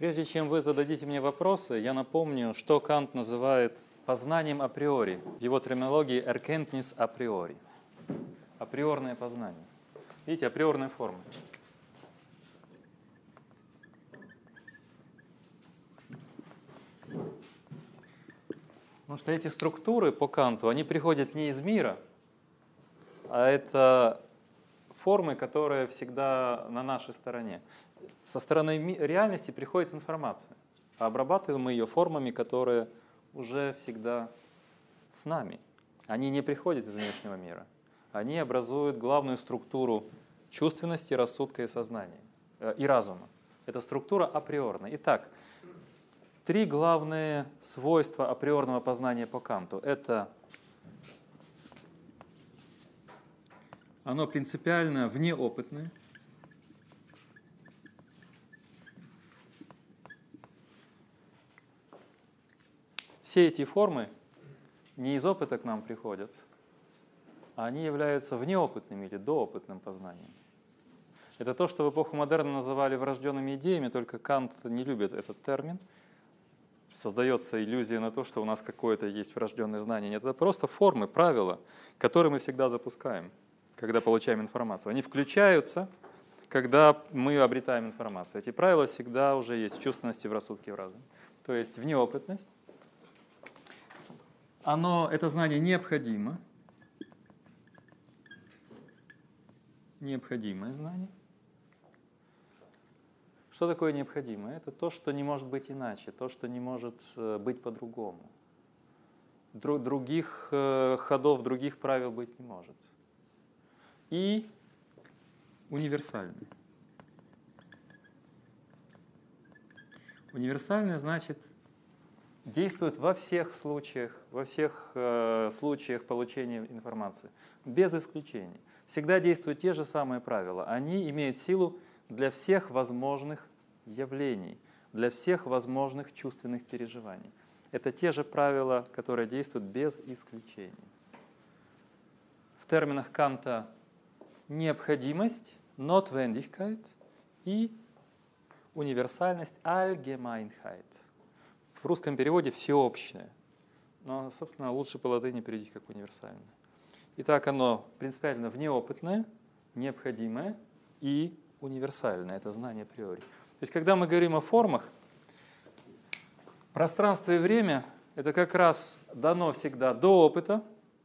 Прежде чем вы зададите мне вопросы, я напомню, что Кант называет познанием априори. В его терминологии «erkenntnis априори». Априорное познание. Видите, априорная форма. Потому что эти структуры по Канту, они приходят не из мира, а это формы, которые всегда на нашей стороне. Со стороны реальности приходит информация, а обрабатываем мы ее формами, которые уже всегда с нами. Они не приходят из внешнего мира. Они образуют главную структуру чувственности, рассудка и сознания, и разума. Это структура априорная. Итак, три главные свойства априорного познания по Канту. Это оно принципиально внеопытное. Все эти формы не из опыта к нам приходят, а они являются внеопытным или доопытным познанием. Это то, что в эпоху модерна называли врожденными идеями, только Кант не любит этот термин. Создается иллюзия на то, что у нас какое-то есть врожденное знание. Нет, это просто формы, правила, которые мы всегда запускаем, когда получаем информацию. Они включаются, когда мы обретаем информацию. Эти правила всегда уже есть в чувственности, в рассудке, в разуме. То есть внеопытность. Это знание необходимо. Необходимое знание. Что такое необходимое? Это то, что не может быть иначе, то, что не может быть по-другому. Других ходов, других правил быть не может. И универсальное. Универсальное значит действует во всех случаях получения информации, без исключений. Всегда действуют те же самые правила. Они имеют силу для всех возможных явлений, для всех возможных чувственных переживаний. Это те же правила, которые действуют без исключений. В терминах Канта необходимость, Notwendigkeit, и универсальность, Allgemeinheit. В русском переводе всеобщее, но, собственно, лучше по латыни переводить как универсальное. Итак, оно принципиально внеопытное, необходимое и универсальное. Это знание априори. То есть, когда мы говорим о формах, пространство и время — это как раз дано всегда до опыта.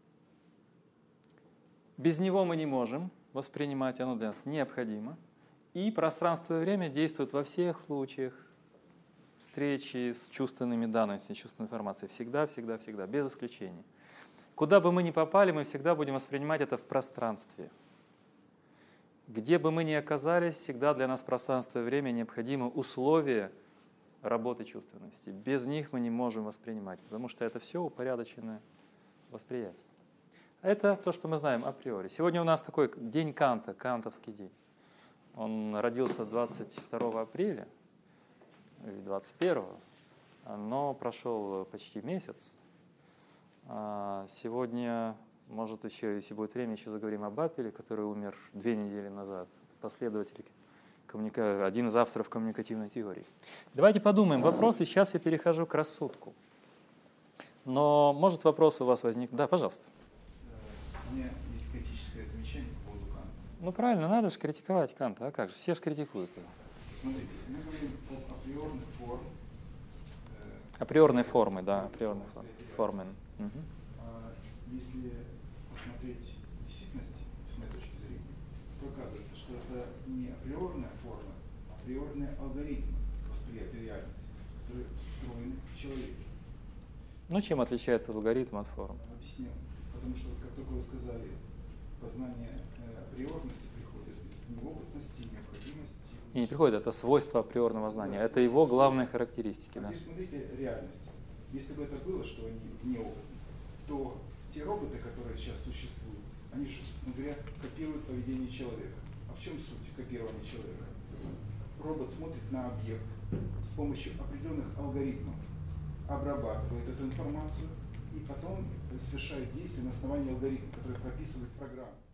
Без него мы не можем воспринимать, оно для нас необходимо. И пространство и время действуют во всех случаях встречи с чувственными данными, с чувственной информацией. Всегда, всегда, всегда, без исключения. Куда бы мы ни попали, мы всегда будем воспринимать это в пространстве. Где бы мы ни оказались, всегда для нас пространство и время необходимы условия работы чувственности. Без них мы не можем воспринимать, потому что это все упорядоченное восприятие. Это то, что мы знаем априори. Сегодня у нас такой день Канта, кантовский день. Он родился 22 апреля, или 21-го, но прошел почти месяц. Сегодня, может, еще, если будет время, еще заговорим об Аппеле, который умер 2 недели назад, последователь, один из авторов коммуникативной теории. Давайте подумаем вопросы. Сейчас я перехожу к рассудку. Но, может, вопросы у вас возникнут? Да, пожалуйста. У меня есть критическое замечание по поводу Канта. Ну, правильно, надо же критиковать Канта. А как же? Все же критикуют его. Смотрите, мы говорим об априорных формах. Априорные формы, да, априорные формы. Угу. Если посмотреть действительность, с моей точки зрения, то оказывается, что это не априорная форма, а априорный алгоритм восприятия реальности, который встроен в человеке. Ну, чем отличается алгоритм от форм? Объясню. Потому что, как только вы сказали, познание априорности приходит из неопытности, необходимости. И не приходит, это свойство априорного знания. Да, это его главные характеристики. Да. Теперь смотрите реальность. Если бы это было, что они неопытны, то те роботы, которые сейчас существуют, они же, собственно говоря, копируют поведение человека. А в чем суть копирования человека? Робот смотрит на объект с помощью определенных алгоритмов, обрабатывает эту информацию и потом совершает действия на основании алгоритма, который прописывает программу.